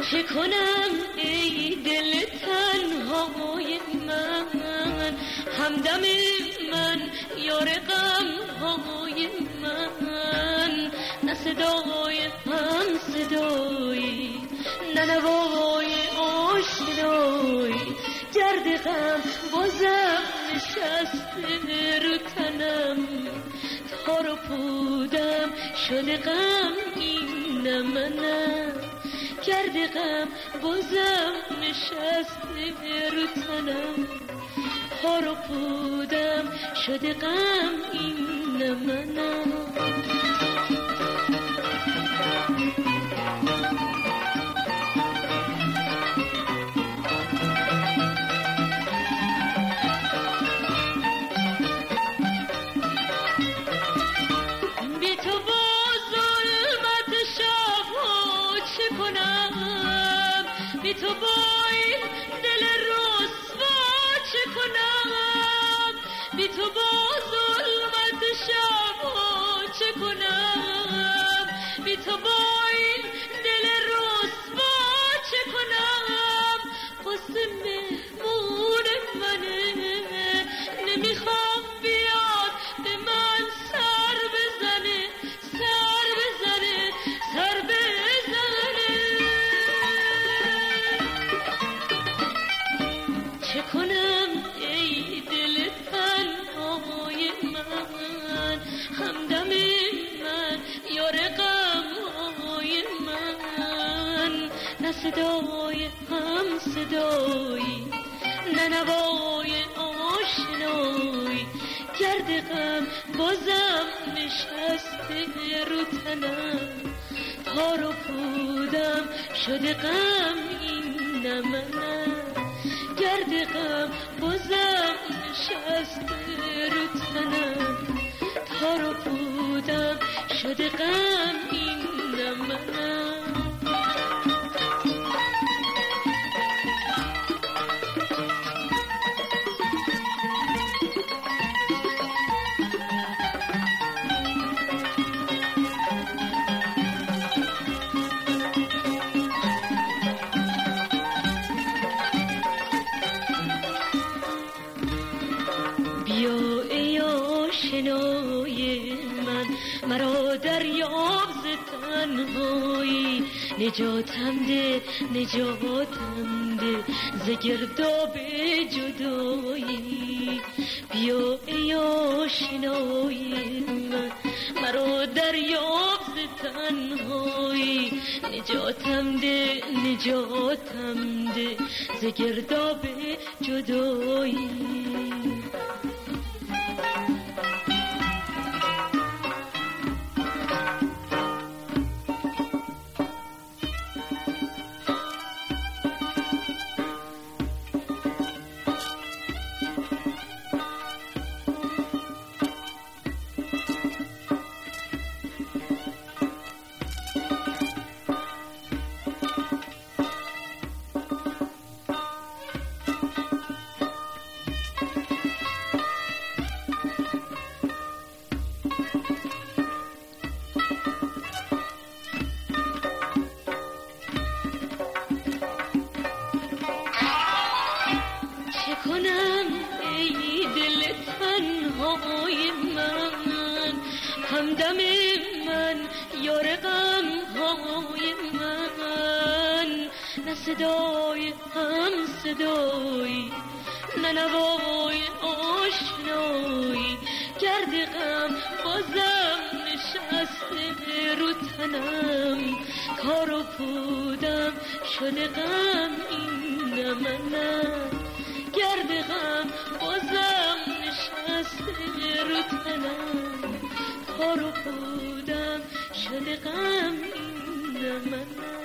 چه کنم ای دل تنهای من، همدم من یار غمهای من، نه صدای هم صدایی نه نوای آشنایی، گرد غم بازم نشسته رو تنم، تار و پودم شده غم این منم، گرد غم بازم نشسته رو تنم، تار و پودم شده غم این منم. بی تو با این دل رسوا چه کنم، بی تو با ظلمت شبها چه کنم، بی تو با این دل رسوا چه کنم، قصه مهمون منه نمیخوام بیاد به من سر بزنه سر بزنه سر بزنه. چه کنم ای دل تنهای من، همدم من یار غمهای من، نه صدای هم صدایی نه نوای آشنایی، گرد غم بازم نشسته رو تنم، تار و پودم شده غم این منم، گرد غم بازم نشسته رو تنم، تار و پودم شده غم این منم. بیا ای آشنای من، مرا دریاب ز تنهایی، نجاتم ده نجاتم ده ز گرداب جدایی. بیا ای آشنای من، مرا دریاب ز تنهایی، نجاتم ده نجاتم ده ز گرداب جدایی. ای دل تنهای من، همدم من یار غمهای من، نه صدای هم صدایی نه نوای آشنایی، گرد غم بازم نشسته رو تنم، کار و پودم شده غم این منم، گرد غم بازم نشسته رو تنم، کار و پودم شده غم این منم.